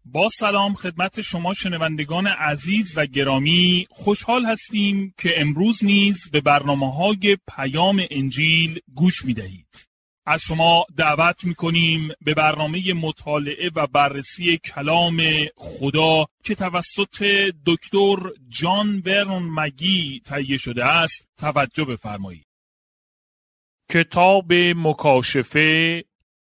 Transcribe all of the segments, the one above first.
با سلام خدمت شما شنوندگان عزیز و گرامی، خوشحال هستیم که امروز نیز به برنامه‌های پیام انجیل گوش می‌دهید. از شما دعوت می‌کنیم به برنامه مطالعه و بررسی کلام خدا که توسط دکتر جان ورنون مگی تهیه شده است توجه بفرمایید. کتاب مکاشفه،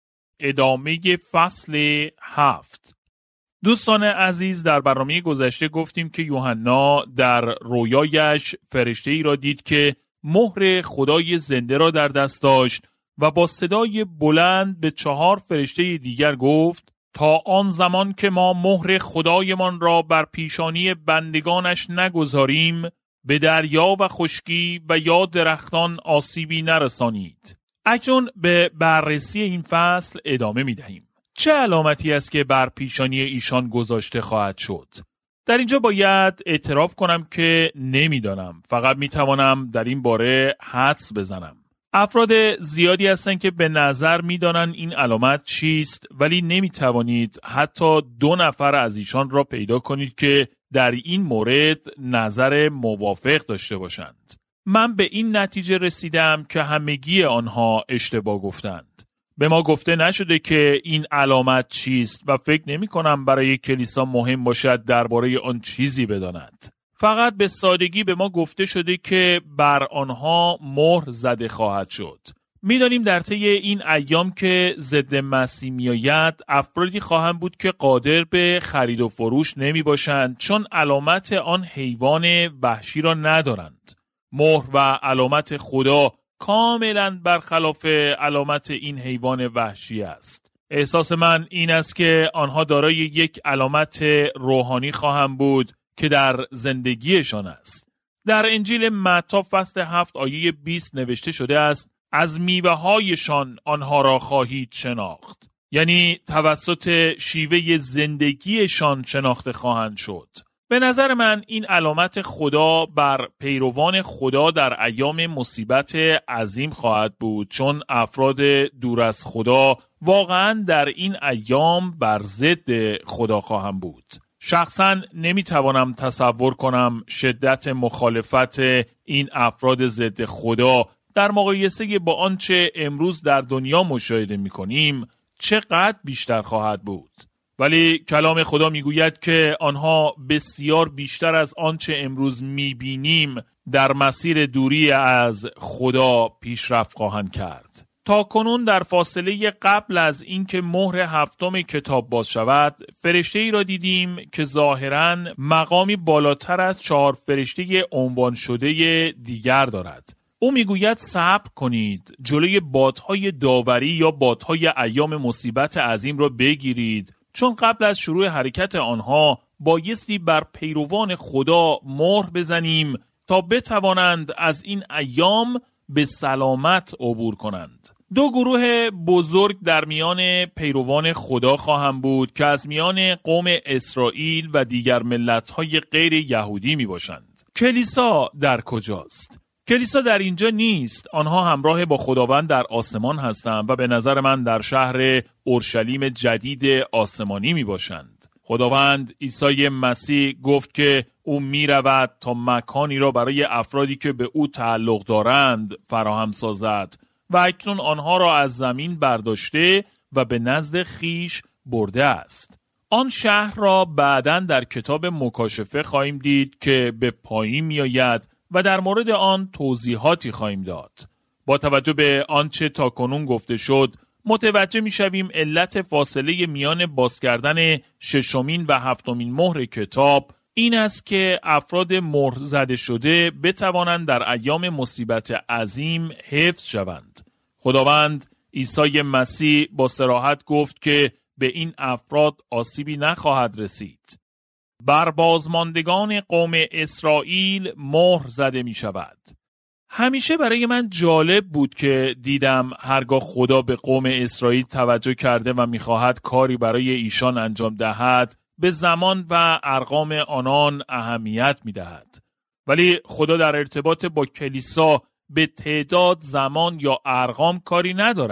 ادامه فصل 7. دوستان عزیز، در برنامه گذشته گفتیم که یوحنا در رویایش فرشته‌ای را دید که مهر خدای زنده را در دست داشت و با صدای بلند به 4 فرشته دیگر گفت: تا آن زمان که ما مهر خدایمان را بر پیشانی بندگانش نگذاریم، به دریا و خشکی و یا درختان آسیبی نرسانید. اکنون به بررسی این فصل ادامه می دهیم. چه علامتی است که بر پیشانی ایشان گذاشته خواهد شد؟ در اینجا باید اعتراف کنم که نمیدانم. فقط میتوانم در این باره حدس بزنم. افراد زیادی هستند که به نظر میدانند این علامت چیست، ولی نمیتوانید حتی 2 نفر از ایشان را پیدا کنید که در این مورد نظر موافق داشته باشند. من به این نتیجه رسیدم که همگی آنها اشتباه گفتند. به ما گفته نشده که این علامت چیست و فکر نمی کنم برای کلیسا مهم باشد درباره آن چیزی بداند. فقط به سادگی به ما گفته شده که بر آنها مهر زده خواهد شد. می‌دانیم در طی این ایام که ضد مسیح میآید، افرادی خواهند بود که قادر به خرید و فروش نمی باشند، چون علامت آن حیوان وحشی را ندارند. مهر و علامت خدا کاملا برخلاف علامت این حیوان وحشی است. احساس من این است که آنها دارای یک علامت روحانی خواهند بود که در زندگیشان است. در انجیل متی فصل 7 آیه 20 نوشته شده است: از میوه‌هایشان آنها را خواهید شناخت. یعنی توسط شیوه زندگیشان شناخته خواهند شد. به نظر من این علامت خدا بر پیروان خدا در ایام مصیبت عظیم خواهد بود، چون افراد دور از خدا واقعا در این ایام بر ضد خدا خواهند بود. شخصا نمیتوانم تصور کنم شدت مخالفت این افراد ضد خدا در مقایسه با آنچه امروز در دنیا مشاهده میکنیم چقدر بیشتر خواهد بود. ولی کلام خدا میگوید که آنها بسیار بیشتر از آنچه امروز میبینیم در مسیر دوری از خدا پیشرفت خواهند کرد. تا کنون در فاصله قبل از اینکه مهر 7 کتاب باز شود، فرشته‌ای را دیدیم که ظاهراً مقامی بالاتر از 4 فرشته عنوان شده دیگر دارد. او میگوید صبر کنید، جلوی بادهای داوری یا بادهای ایام مصیبت عظیم را بگیرید، چون قبل از شروع حرکت آنها بایستی بر پیروان خدا مهر بزنیم تا بتوانند از این ایام به سلامت عبور کنند. 2 گروه بزرگ در میان پیروان خدا خواهند بود که از میان قوم اسرائیل و دیگر ملت‌های غیر یهودی می باشند. کلیسا در کجاست؟ کلیسا در اینجا نیست. آنها همراه با خداوند در آسمان هستند و به نظر من در شهر اورشلیم جدید آسمانی می باشند. خداوند عیسی مسیح گفت که او می رود تا مکانی را برای افرادی که به او تعلق دارند فراهم سازد و اکنون آنها را از زمین برداشته و به نزد خیش برده است. آن شهر را بعداً در کتاب مکاشفه خواهیم دید که به پایین می آید و در مورد آن توضیحاتی خواهیم داد. با توجه به آنچه تا کنون گفته شد، متوجه می شویم علت فاصله میان باز کردن 6 و 7 مهر کتاب این است که افراد مهر زده شده بتوانند در ایام مصیبت عظیم حفظ شوند. خداوند عیسی مسیح با صراحت گفت که به این افراد آسیبی نخواهد رسید. بر بازماندگان قوم اسرائیل مهر زده می شود. همیشه برای من جالب بود که دیدم هرگاه خدا به قوم اسرائیل توجه کرده و می‌خواهد کاری برای ایشان انجام دهد، به زمان و ارقام آنان اهمیت می‌دهد. ولی خدا در ارتباط با کلیسا به تعداد، زمان یا ارقام کاری ندارد.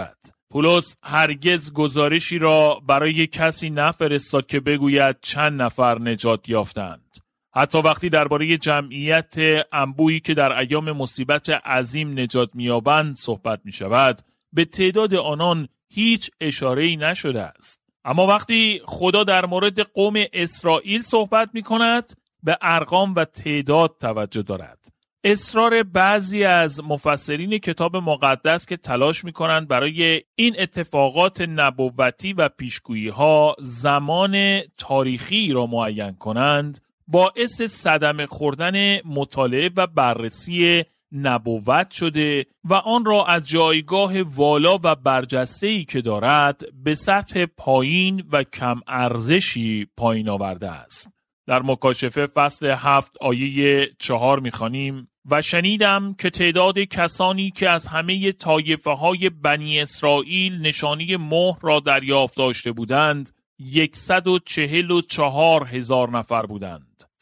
پولس هرگز گزارشی را برای کسی نفرستاد که بگوید چند نفر نجات یافتند. حتی وقتی درباره جمعیت انبوهی که در ایام مصیبت عظیم نجات می‌یابند صحبت می‌شود، به تعداد آنان هیچ اشاره‌ای نشده است. اما وقتی خدا در مورد قوم اسرائیل صحبت می‌کند، به ارقام و تعداد توجه دارد. اصرار بعضی از مفسرین کتاب مقدس که تلاش می‌کنند برای این اتفاقات نبوتی و پیشگویی‌ها زمان تاریخی را معین کنند، باعث صدمه خوردن مطالعه و بررسی نبوت شده و آن را از جایگاه والا و برجسته‌ای که دارد به سطح پایین و کم ارزشی پایین آورده است. در مکاشفه فصل 7 آیه 4 می‌خوانیم: و شنیدم که تعداد کسانی که از همه طایفه‌های بنی اسرائیل نشانی مهر را دریافت داشته بودند 144,000 نفر بودند.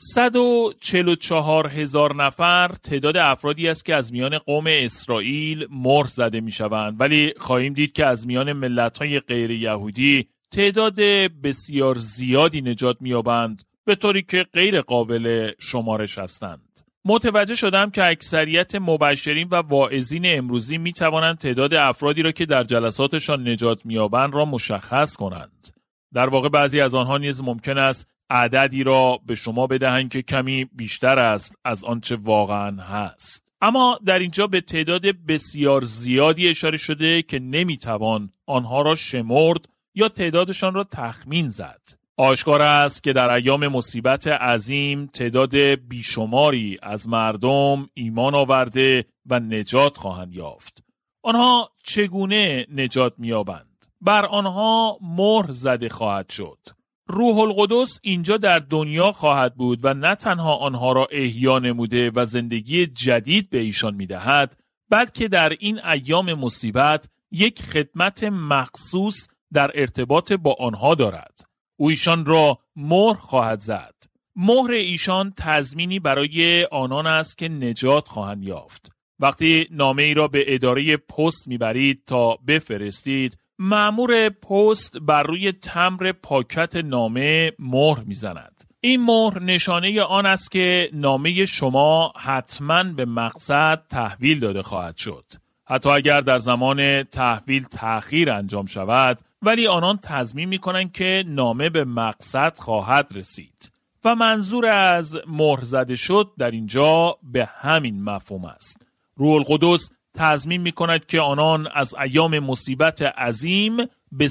144,000 نفر تعداد افرادی است که از میان قوم اسرائیل مهر زده می‌شوند، ولی خواهیم دید که از میان ملت‌های غیر یهودی تعداد بسیار زیادی نجات می‌یابند، به طوری که غیر قابل شمارش هستند. متوجه شدم که اکثریت مبشرین و واعظین امروزی می توانند تعداد افرادی را که در جلساتشان نجات می‌یابند را مشخص کنند. در واقع بعضی از آنها نیز ممکن است عددی را به شما بدهند که کمی بیشتر است از آنچه واقعا هست. اما در اینجا به تعداد بسیار زیادی اشاره شده که نمیتوان آنها را شمرد یا تعدادشان را تخمین زد. آشکار است که در ایام مصیبت عظیم تعداد بیشماری از مردم ایمان آورده و نجات خواهند یافت. آنها چگونه نجات می‌یابند؟ بر آنها مهر زده خواهد شد. روح القدس اینجا در دنیا خواهد بود و نه تنها آنها را احیا نموده و زندگی جدید به ایشان می‌دهد، بلکه در این ایام مصیبت یک خدمت مخصوص در ارتباط با آنها دارد. او ایشان را مهر خواهد زد. مهر ایشان تضمینی برای آنان است که نجات خواهند یافت. وقتی نامه ای را به اداره پست میبرید تا بفرستید، مأمور پست بر روی تمبر پاکت نامه مهر میزند. این مهر نشانه آن است که نامه شما حتماً به مقصد تحویل داده خواهد شد. حتی اگر در زمان تحویل تأخیر انجام شود، ولی آنان تضمین می‌کنند که نامه به مقصد خواهد رسید. و منظور از مهر زده شد در اینجا به همین مفهوم است. روح القدس تضمین می‌کند که آنان از ایام مصیبت عظیم به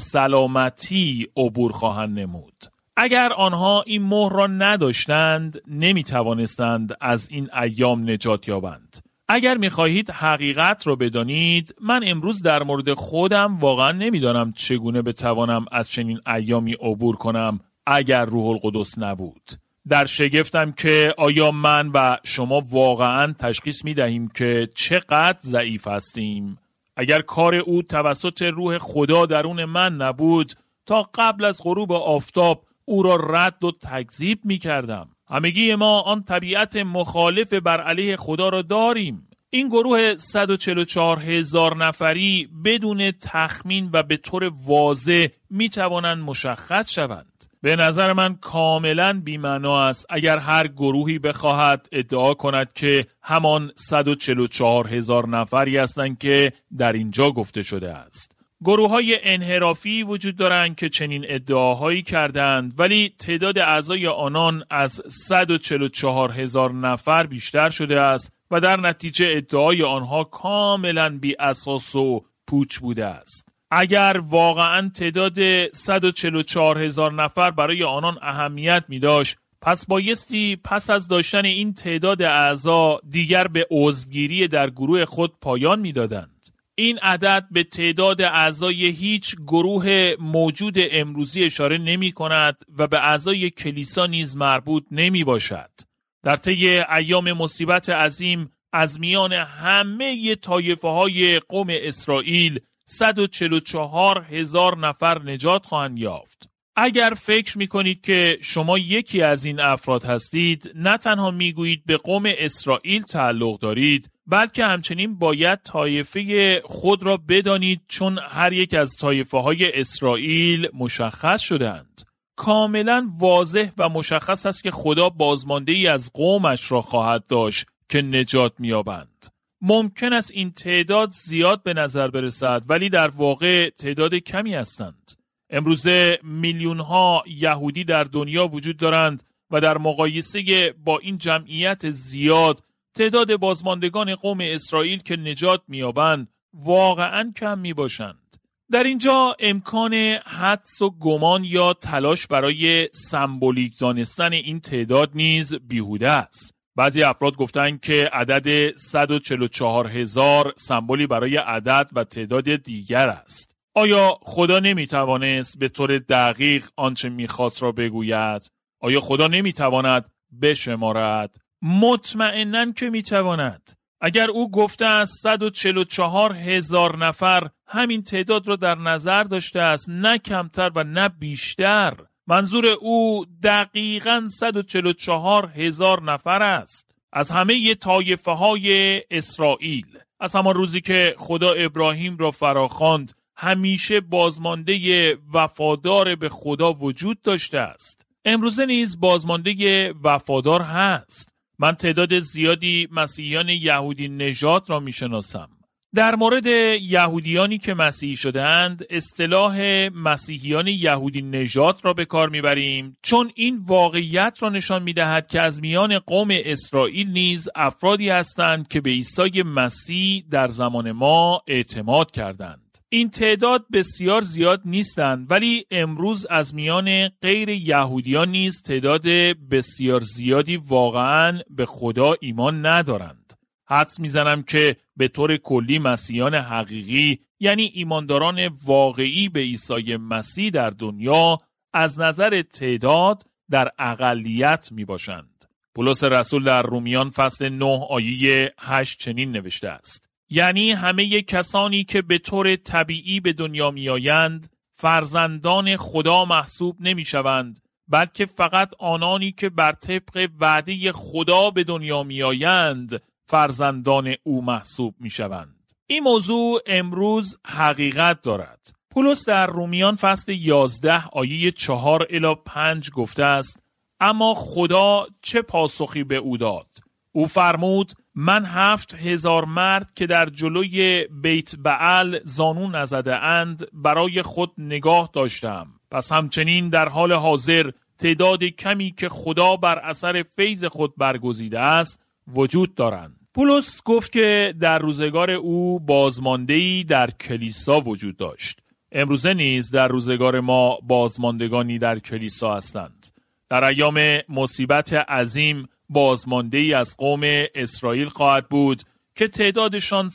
سلامتی عبور خواهند نمود. اگر آنها این مهر را نداشتند، نمی‌توانستند از این ایام نجات یابند. اگر می‌خواهید حقیقت را بدانید، من امروز در مورد خودم واقعا نمی‌دانم چگونه بتوانم از چنین ایامی عبور کنم اگر روح القدس نبود. در شگفتم که آیا من و شما واقعا تشخیص می‌دهیم که چقدر ضعیف هستیم. اگر کار او توسط روح خدا درون من نبود، تا قبل از غروب آفتاب او را رد و تکذیب می‌کردم. همگی ما آن طبیعت مخالف بر علیه خدا را داریم. این گروه 144,000 نفری بدون تخمین و به طور واضح می توانند مشخص شوند. به نظر من کاملا بی‌معنا است اگر هر گروهی بخواهد ادعا کند که همان 144,000 نفری هستند که در اینجا گفته شده است. گروه‌های انحرافی وجود دارند که چنین ادعاهایی کردند، ولی تعداد اعضای آنان از 144,000 نفر بیشتر شده است و در نتیجه ادعای آنها کاملا بی اساس و پوچ بوده است. اگر واقعا تعداد 144,000 نفر برای آنان اهمیت می داشت، پس بایستی پس از داشتن این تعداد اعضا دیگر به عضوگیری در گروه خود پایان می دادند. این عدد به تعداد اعضای هیچ گروه موجود امروزی اشاره نمی کند و به اعضای کلیسا نیز مربوط نمی باشد. در طی ایام مصیبت عظیم از میان همه طایفه های قوم اسرائیل 144,000 نفر نجات خواهند یافت. اگر فکر می کنید که شما یکی از این افراد هستید، نه تنها می گویید به قوم اسرائیل تعلق دارید، بلکه همچنین باید طایفه خود را بدانید، چون هر یک از طایفه های اسرائیل مشخص شدند. کاملا واضح و مشخص است که خدا بازمانده‌ای از قومش را خواهد داشت که نجات می‌یابند. ممکن است این تعداد زیاد به نظر برسد، ولی در واقع تعداد کمی هستند. امروزه میلیون‌ها یهودی در دنیا وجود دارند و در مقایسه با این جمعیت زیاد، تعداد بازماندگان قوم اسرائیل که نجات می‌یابند واقعاً کم می‌باشند. در اینجا امکان حدس و گمان یا تلاش برای سمبولیک دانستن این تعداد نیز بیهوده است. بعضی افراد گفتند که عدد 144,000 سمبولی برای عدد و تعداد دیگر است. آیا خدا نمیتوانست به طور دقیق آنچه میخواست را بگوید؟ آیا خدا نمیتواند بشمارد؟ مطمئناً که میتواند. اگر او گفته است 144,000 نفر، همین تعداد را در نظر داشته است، نه کمتر و نه بیشتر. منظور او دقیقاً 144,000 نفر است. از همه طایفه های اسرائیل. از همان روزی که خدا ابراهیم را فراخواند، همیشه بازمانده وفادار به خدا وجود داشته است. امروزه نیز بازمانده وفادار هست. من تعداد زیادی مسیحیان یهودی نژاد را میشناسم. در مورد یهودیانی که مسیحی شدند، اصطلاح مسیحیان یهودی نژاد را به کار میبریم، چون این واقعیت را نشان میدهد که از میان قوم اسرائیل نیز افرادی هستند که به عیسی مسیح در زمان ما اعتماد کردند. این تعداد بسیار زیاد نیستند، ولی امروز از میان غیر یهودیان نیز تعداد بسیار زیادی واقعاً به خدا ایمان ندارند. حدس میزنم که به طور کلی مسیحیان حقیقی، یعنی ایمانداران واقعی به عیسی مسیح در دنیا، از نظر تعداد در اقلیت می باشند. پولس رسول در رومیان فصل 9 آیه 8 چنین نوشته است: یعنی همه کسانی که به طور طبیعی به دنیا می آیند فرزندان خدا محسوب نمی شوند، بلکه فقط آنانی که بر طبق وعده خدا به دنیا می آیند فرزندان او محسوب می شوند. این موضوع امروز حقیقت دارد. پولس در رومیان فصل 11 آیه 4 الی 5 گفته است: اما خدا چه پاسخی به او داد؟ او فرمود: من 7,000 مرد که در جلوی بیت بعل زانو نزده اند برای خود نگاه داشتم. پس همچنین در حال حاضر تعداد کمی که خدا بر اثر فیض خود برگزیده است وجود دارند. پولس گفت که در روزگار او بازمانده‌ای در کلیسا وجود داشت. امروزه نیز در روزگار ما بازماندگانی در کلیسا هستند. در ایام مصیبت عظیم بازمانده‌ای از قوم اسرائیل خواهد بود که تعدادشان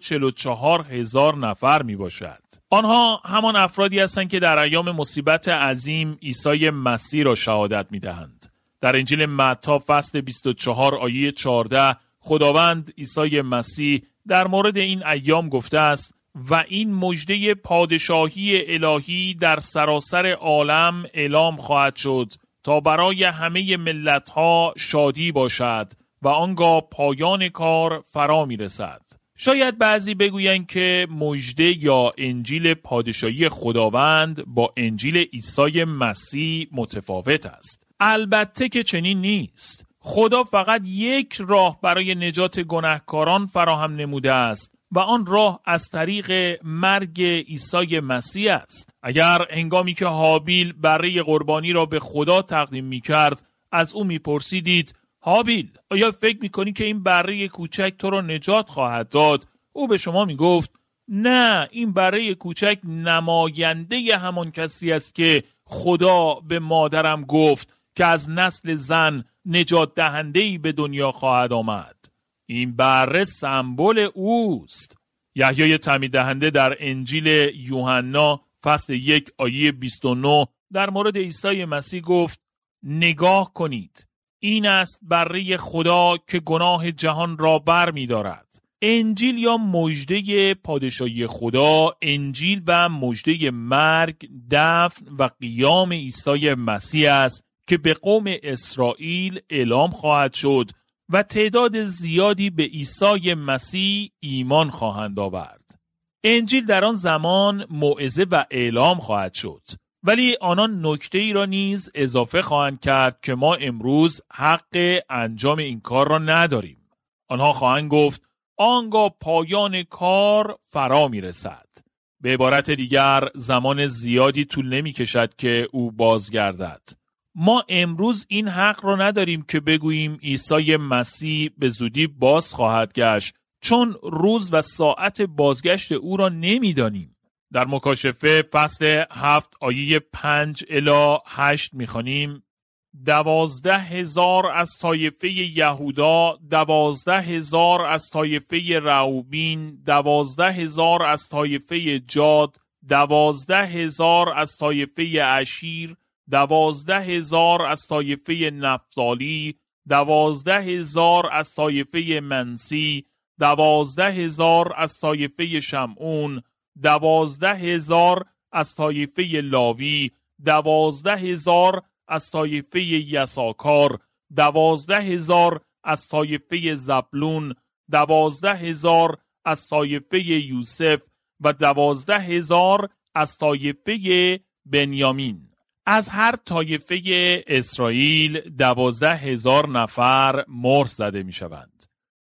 144,000 نفر می باشد. آنها همان افرادی هستند که در ایام مصیبت عظیم عیسی مسیح را شهادت می دهند. در انجیل متی فصل 24 آیه 14 خداوند عیسی مسیح در مورد این ایام گفته است: و این مژده پادشاهی الهی در سراسر عالم اعلام خواهد شد تا برای همه ملت‌ها شادی باشد و آنگاه پایان کار فرا می‌رسد. شاید بعضی بگویند که مژده یا انجیل پادشاهی خداوند با انجیل عیسی مسیح متفاوت است. البته که چنین نیست. خدا فقط یک راه برای نجات گناهکاران فراهم نموده است و آن راه از طریق مرگ عیسی مسیح است. اگر هنگامی که هابیل بره قربانی را به خدا تقدیم می‌کرد از او می‌پرسیدید: هابیل، آیا فکر می‌کنی که این بره کوچک تو را نجات خواهد داد؟ او به شما می‌گفت: نه، این بره کوچک نماینده همان کسی است که خدا به مادرم گفت که از نسل زن نجات دهنده‌ای به دنیا خواهد آمد. این بره سمبل اوست. یحیای تعمید دهنده در انجیل یوحنا فصل 1 آیه 29 در مورد عیسی مسیح گفت: نگاه کنید، این است بره خدا که گناه جهان را بر می دارد. انجیل یا مژده پادشاهی خدا، انجیل و مژده مرگ، دفن و قیام عیسی مسیح است که به قوم اسرائیل اعلام خواهد شد و تعداد زیادی به عیسی مسیح ایمان خواهند آورد. انجیل در آن زمان موعظه و اعلام خواهد شد، ولی آنان نکته ای را نیز اضافه خواهند کرد که ما امروز حق انجام این کار را نداریم. آنها خواهند گفت آنگاه پایان کار فرا می رسد. به عبارت دیگر زمان زیادی طول نمی کشد که او بازگردد. ما امروز این حق را نداریم که بگوییم عیسی مسیح به زودی باز خواهد گشت، چون روز و ساعت بازگشت او را نمی دانیم. در مکاشفه فصل 7 آیه 5 الی 8 می خوانیم 12,000 از طایفه یهودا، 12,000 از طایفه راوبین، 12,000 از طایفه جاد، 12,000 از طایفه عشیر، 12,000 از طایفه نفتالی، 12,000 از طایفه منسی، 12,000 از طایفه شمعون، 12,000 از طایفه لاوی، 12,000 از طایفه یساکار، 12,000 از طایفه زبلون، 12,000 از طایفه یوسف و 12,000 از طایفه بنیامین. از هر طایفه اسرائیل 12,000 نفر مهر زده می شوند.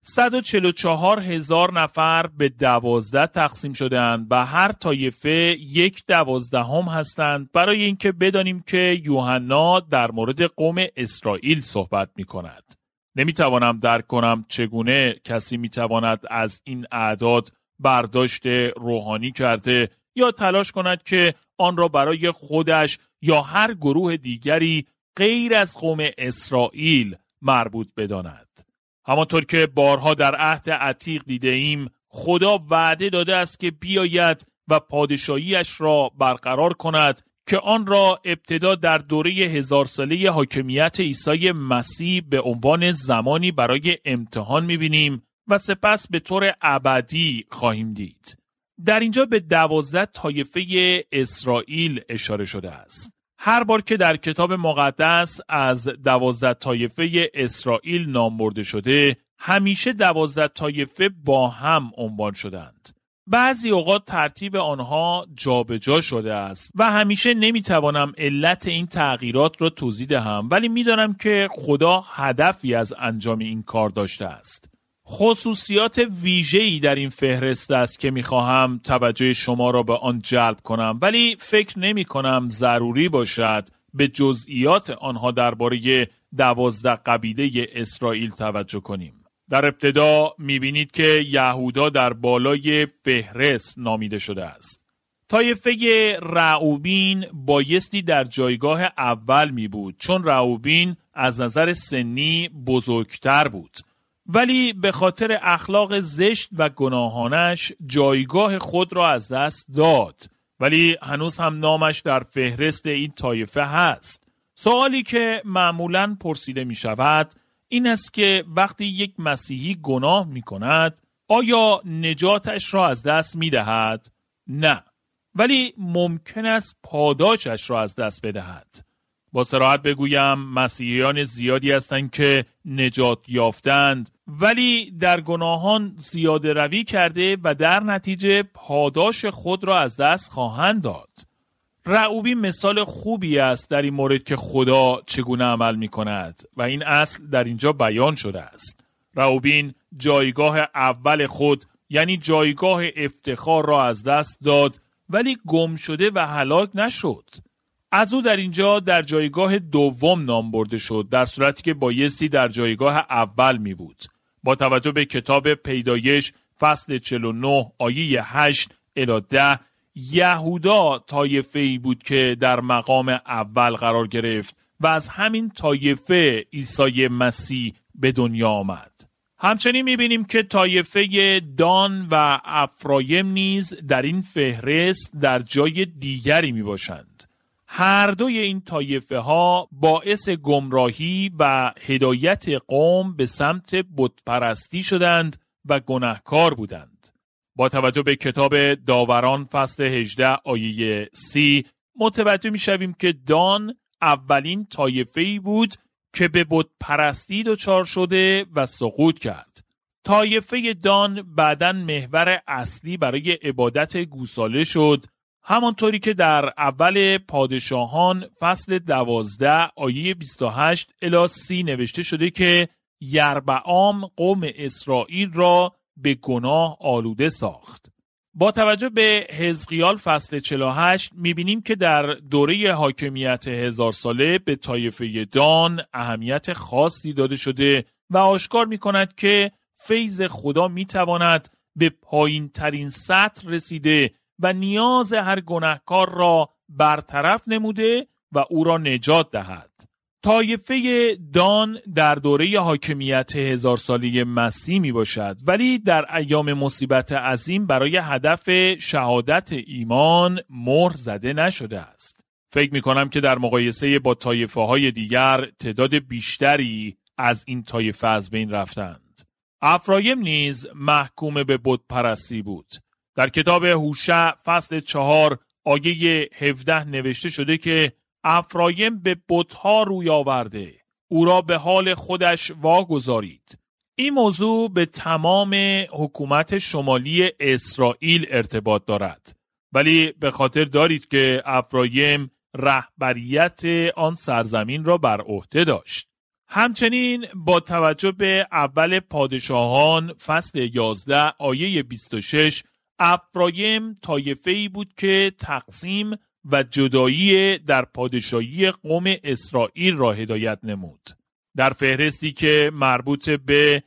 144,000 نفر به 12 تقسیم شدند و هر طایفه 1/12 هستند، برای اینکه بدانیم که یوحنا در مورد قوم اسرائیل صحبت می کند. نمی توانم درک کنم چگونه کسی می تواند از این اعداد برداشت روحانی کرده یا تلاش کند که آن را برای خودش یا هر گروه دیگری غیر از قوم اسرائیل مربوط بداند. همانطور که بارها در عهد عتیق دیده ایم، خدا وعده داده است که بیاید و پادشاهیش را برقرار کند که آن را ابتدا در دوره 1000 ساله حاکمیت عیسی مسیح به عنوان زمانی برای امتحان می‌بینیم و سپس به طور ابدی خواهیم دید. در اینجا به 12 طایفه اسرائیل اشاره شده است. هر بار که در کتاب مقدس از 12 طایفه اسرائیل نام برده شده، همیشه 12 طایفه با هم عنوان شدند. بعضی اوقات ترتیب آنها جابجا شده است و همیشه نمیتوانم علت این تغییرات را توضیح دهم، ولی میدانم که خدا هدفی از انجام این کار داشته است. خصوصیات ویژه‌ای در این فهرست است که می‌خواهم توجه شما را به آن جلب کنم، ولی فکر نمی‌کنم ضروری باشد به جزئیات آنها درباره 12 قبیله اسرائیل توجه کنیم. در ابتدا می‌بینید که یهودا در بالای فهرست نامیده شده است. طایفه راوبین بایستی در جایگاه اول می‌بود، چون راوبین از نظر سنی بزرگتر بود، ولی به خاطر اخلاق زشت و گناهانش جایگاه خود را از دست داد، ولی هنوز هم نامش در فهرست این طایفه هست. سوالی که معمولاً پرسیده می شود این است که وقتی یک مسیحی گناه می کند آیا نجاتش را از دست می دهد؟ نه، ولی ممکن است پاداشش را از دست بدهد. با صراحت بگویم مسیحیان زیادی هستند که نجات یافتند ولی در گناهان زیاده روی کرده و در نتیجه پاداش خود را از دست خواهند داد. راوبین مثال خوبی است در این مورد که خدا چگونه عمل می کند و این اصل در اینجا بیان شده است. راوبین جایگاه اول خود یعنی جایگاه افتخار را از دست داد ولی گم شده و هلاک نشد. از او در اینجا در جایگاه دوم نام برده شد، در صورتی که بایستی در جایگاه اول می بود. با توجه به کتاب پیدایش فصل 49 آیه 8 الی 10 یهودا طایفه‌ای بود که در مقام اول قرار گرفت و از همین طایفه عیسی مسیح به دنیا آمد. همچنین می‌بینیم که طایفه دان و افرایم نیز در این فهرست در جای دیگری میباشند. هر دوی این طایفه ها باعث گمراهی و هدایت قوم به سمت بتپرستی شدند و گناهکار بودند. با توجه به کتاب داوران فصل 18 آیه 30 متوجه می شویم که دان اولین طایفه‌ای بود که به بت پرستی دچار شده و سقوط کرد. طایفه دان بعداً محور اصلی برای عبادت گوساله شد، همانطوری که در اول پادشاهان فصل 12 آیه 28 الی 30 نوشته شده که یربعام قوم اسرائیل را به گناه آلوده ساخت. با توجه به حزقیال فصل 48 می‌بینیم که در دوره حاکمیت 1000 ساله به طایفه دان اهمیت خاصی داده شده و آشکار می‌کند که فیض خدا می‌تواند به پایین‌ترین سطح رسیده و نیاز هر گناهکار را برطرف نموده و او را نجات دهد. طایفه دان در دوره حاکمیت 1000 ساله مسیح می باشد، ولی در ایام مصیبت عظیم برای هدف شهادت ایمان مهر زده نشده است. فکر می کنم که در مقایسه با طایفه های دیگر تعداد بیشتری از این طایفه از بین رفتند. افرایم نیز محکوم به بت پرستی بود. در کتاب هوشع فصل 4 آیه 17 نوشته شده که افرایم به بت‌ها روی آورده، او را به حال خودش واگذارید. این موضوع به تمام حکومت شمالی اسرائیل ارتباط دارد، ولی به خاطر دارید که افرایم رهبریت آن سرزمین را بر عهده داشت. همچنین با توجه به اول پادشاهان فصل 11 آیه 26 افرایم طایفه‌ای بود که تقسیم و جدایی در پادشاهی قوم اسرائیل را هدایت نمود. در فهرستی که مربوط به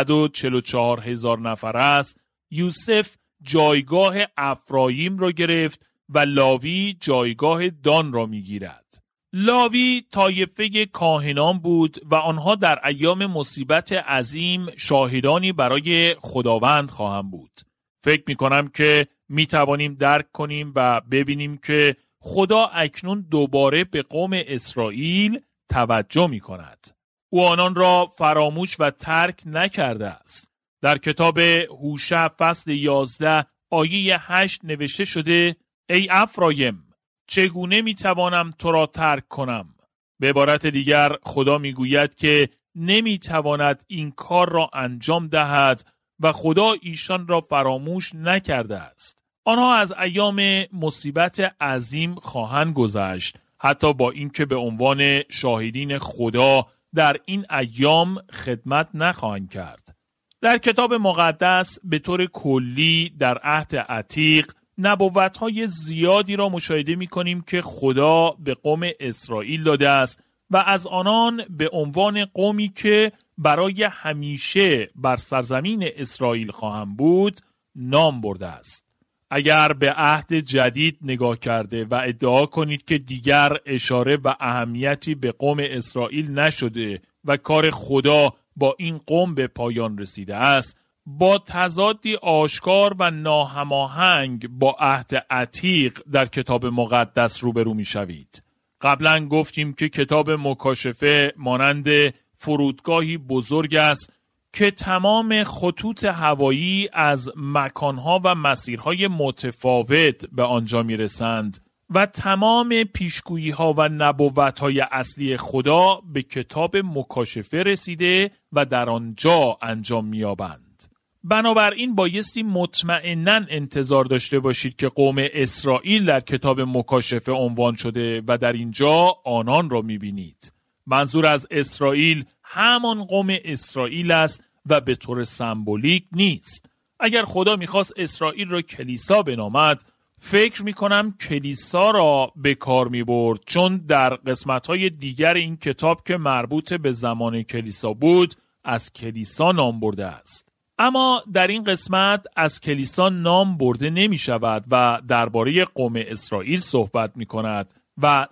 144,000 نفر است، یوسف جایگاه افرایم را گرفت و لاوی جایگاه دان را می‌گیرد. لاوی طایفه کاهنان بود و آنها در ایام مصیبت عظیم شاهدانی برای خداوند خواهند بود. فکر می‌کنم که می‌توانیم درک کنیم و ببینیم که خدا اکنون دوباره به قوم اسرائیل توجه می‌کند. او آنان را فراموش و ترک نکرده است. در کتاب هوشع فصل 11 آیه 8 نوشته شده: ای افرایم، چگونه میتوانم تو را ترک کنم؟ به عبارت دیگر خدا میگوید که نمیتواند این کار را انجام دهد و خدا ایشان را فراموش نکرده است. آنها از ایام مصیبت عظیم خواهند گذشت، حتی با اینکه به عنوان شاهدین خدا در این ایام خدمت نخواهند کرد. در کتاب مقدس به طور کلی در عهد عتیق نبوت‌های زیادی را مشاهده می‌کنیم که خدا به قوم اسرائیل داده است و از آنان به عنوان قومی که برای همیشه بر سرزمین اسرائیل خواهند بود نام برده است. اگر به عهد جدید نگاه کرده و ادعا کنید که دیگر اشاره و اهمیتی به قوم اسرائیل نشده و کار خدا با این قوم به پایان رسیده است، با تضادی آشکار و ناهماهنگ با عهد عتیق در کتاب مقدس روبرو می‌شوید. قبلا گفتیم که کتاب مکاشفه مانند فرودگاهی بزرگ است که تمام خطوط هوایی از مکانها و مسیرهای متفاوت به آنجا میرسند و تمام پیشگویی‌ها و نبوت‌های اصلی خدا به کتاب مکاشفه رسیده و در آنجا انجام می‌یابند. بنابراین بایستی مطمئناً انتظار داشته باشید که قوم اسرائیل در کتاب مکاشفه عنوان شده و در اینجا آنان را می‌بینید. منظور از اسرائیل همان قوم اسرائیل است و به طور سمبولیک نیست. اگر خدا می‌خواست اسرائیل را کلیسا بنامد، فکر می‌کنم کلیسا را به کار می‌برد، چون در قسمت‌های دیگر این کتاب که مربوط به زمان کلیسا بود از کلیسا نام برده است. اما در این قسمت از کلیسا نام برده نمی شود و درباره قوم اسرائیل صحبت می کند و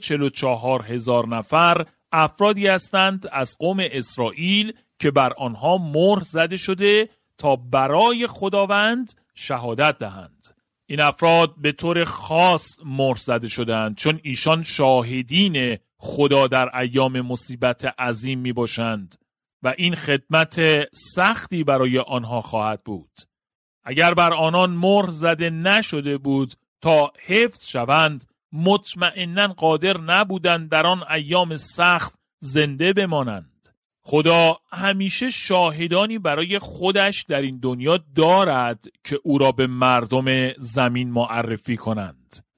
144,000 نفر افرادی هستند از قوم اسرائیل که بر آنها مهر زده شده تا برای خداوند شهادت دهند. این افراد به طور خاص مهر زده شدند چون ایشان شاهدین خدا در ایام مصیبت عظیم می باشند و این خدمت سختی برای آنها خواهد بود. اگر بر آنان مهر زده نشده بود تا حفظ شوند، مطمئناً قادر نبودند در آن ایام سخت زنده بمانند. خدا همیشه شاهدانی برای خودش در این دنیا دارد که او را به مردم زمین معرفی کنند.